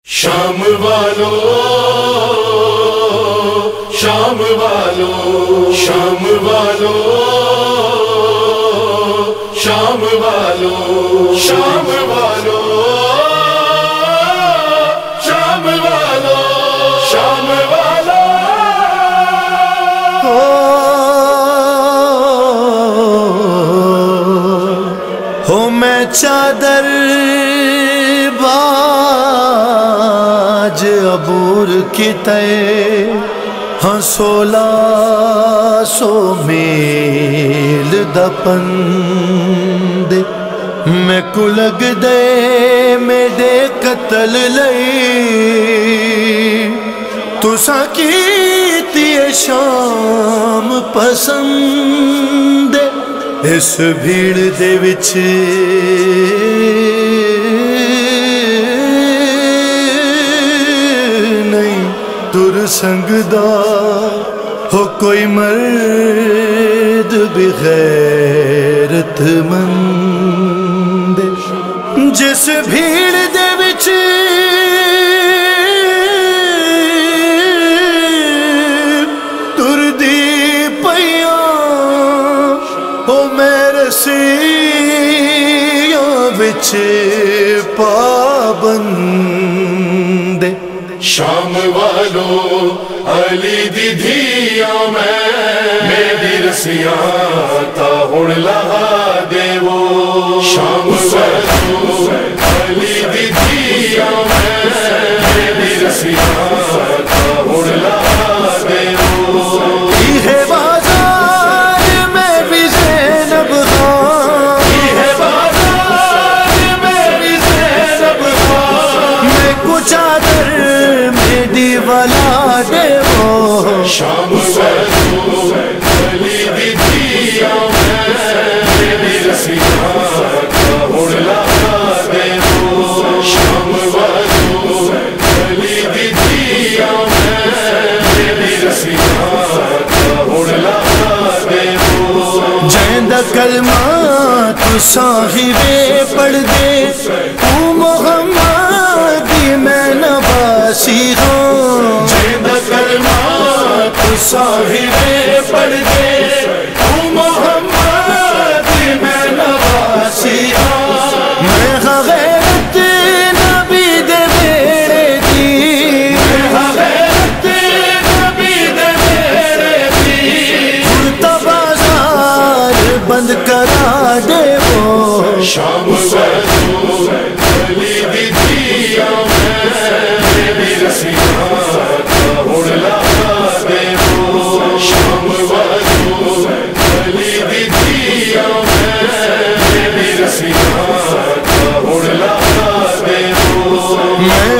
شام والو شام والو شام والو شام والو شام والو شام والو شام والو ہو میں چادر باج عبور کی تے ہاں 1600 میل دپند میں کو لگ دے میرے قتل لئی تساں کیتی شام پسند اس بھیڑ دے وچ نہیں تر سنگدا ہو کوئی مرد بغیرت مند جس بھیڑ دے وچ تر دی پیاں او میرے سیاں وچ پابند شام والو علی دی دھیاں میں میری رسیاں تا ہن لہا دے وہ شام والو علی دی دھیاں میں میری رسیاں تا ہن لہا دے وہ ہے بازار میں بھی زینب خان ہے بازار میں بھی زینب خان میں کچھ چادر میری والا دے وہ شام والو علی دی دھیاں میں میری رسیاں تا ہن لہا دے وہ شام والو علی دی دھیاں میں میری رسیاں تا ہن لہا دے وہ جیندہ کلمہ تو صاحبے پڑھ دے تو محمد میں نباسی ہوں جیندہ کلمہ تو صاحبے پڑھ دے تو محمد میں نواسی ہوں میں غیرت نبی دے بیڑے دی غیرت نبی دے میرے دی کھلتا بازار بند کرا دے وہ شام والو علی دی دھیاں میں میری رسیاں تا ہن لہا دے وہ شام والو علی دی دھیاں میں میری رسیاں تا ہن لہا دے وہ میں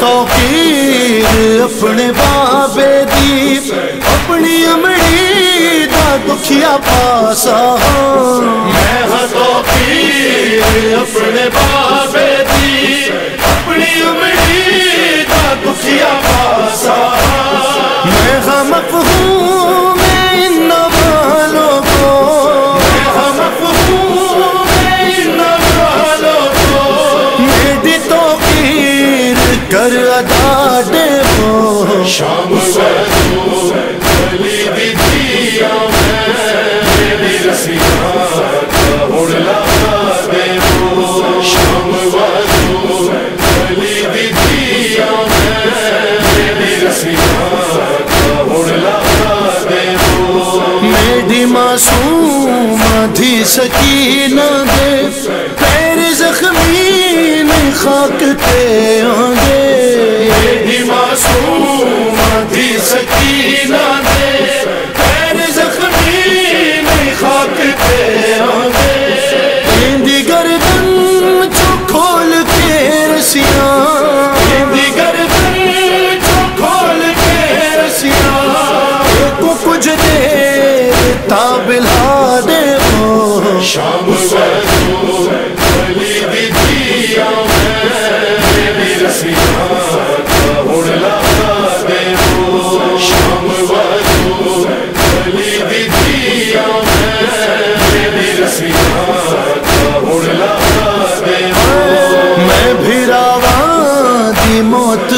توقیر اپنے بابے دی اپنی امڑی دا دکھیا پاسا ہوں میں توقیر اپنے بابے دی اپنی امڑی دا دکھیا پاسا میں مفہوم ان والوں کو مفہوم ان والوں کو میری توقیر کر ادا دے وہ شام والو علی دی دھیاں میں میری رسیاں تا ہن لہا دے وہ شام والو علی دی دھیاں میں میری رسیاں تا ہن لہا دے وہ میری معصوم تھی سکینہ دے پیر زخمی نہیں خاک تے آنگے میری معصوم تھی سکینہ دے پیر زخمی نہیں خاک پہ آنگے اندی گردن چو کھول کے رسیاں دی گردن جو کھول کے رسیاں کو کچھ دیر تابلا دے وہ شام والو علی دی دھیاں میں میری رسیاں تا ہن لہا دے وہ شام والو علی دی دھیاں میں میری رسیاں تا ہن لہا دے وہ میں بھی راواں دی موت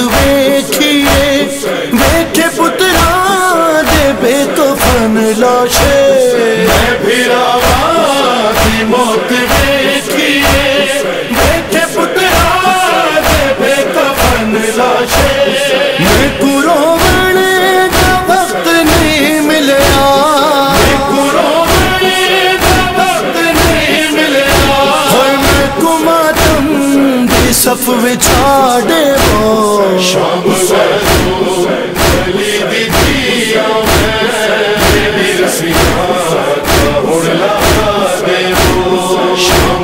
شام علی دی دیا میری رسیاں ہن لا دے شام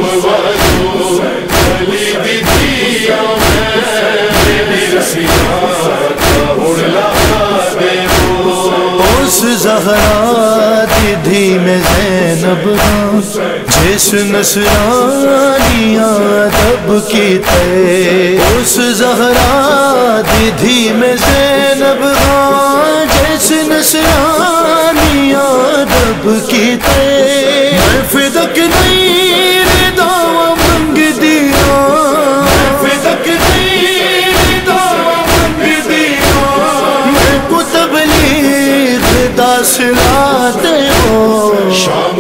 علی دی دیا میری رسیاں ہن لا دے اس زہرا دی دھی میں زینب جس نصرانیاں ادب کیتے اس زہرا دی دھی میں زینب جس نصرانیاں ادب کیتے میں فدک نہیں دعوی منگ دیا میں فدک نہیں دعوی منگ دیا میں کو تبلیغ دا صلہ دے ہو شام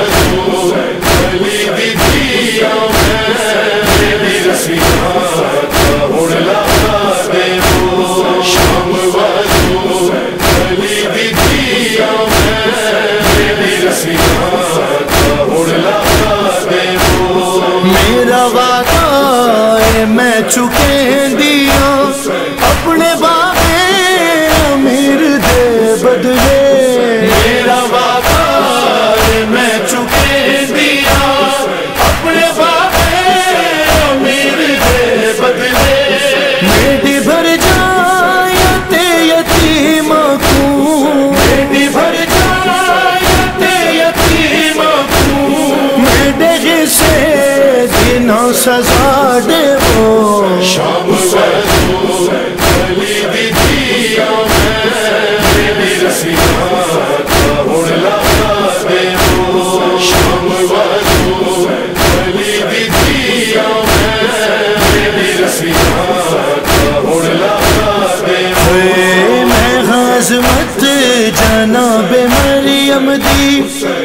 علی دی دیا میری رسیاں ہن لا دے شام علی دی دیا میری رسیاں ہن لا دے میرا وعدہ ہے میں چکیں دیا اپنے بابے امیر دے بدلے میرا وعدہ ہے میں چکیں دیا اپنے بابے امیر دے بدلے میری بھر جائے یتیم کو میری بھر جائے یتیم کو میرے سے دنوں سزا دے وہ شام علی دی دیا میری رسیاں ہن لا دے شام علی دی دیا میری رسیاں ہن لا دے میں عظمت جناب مریم دی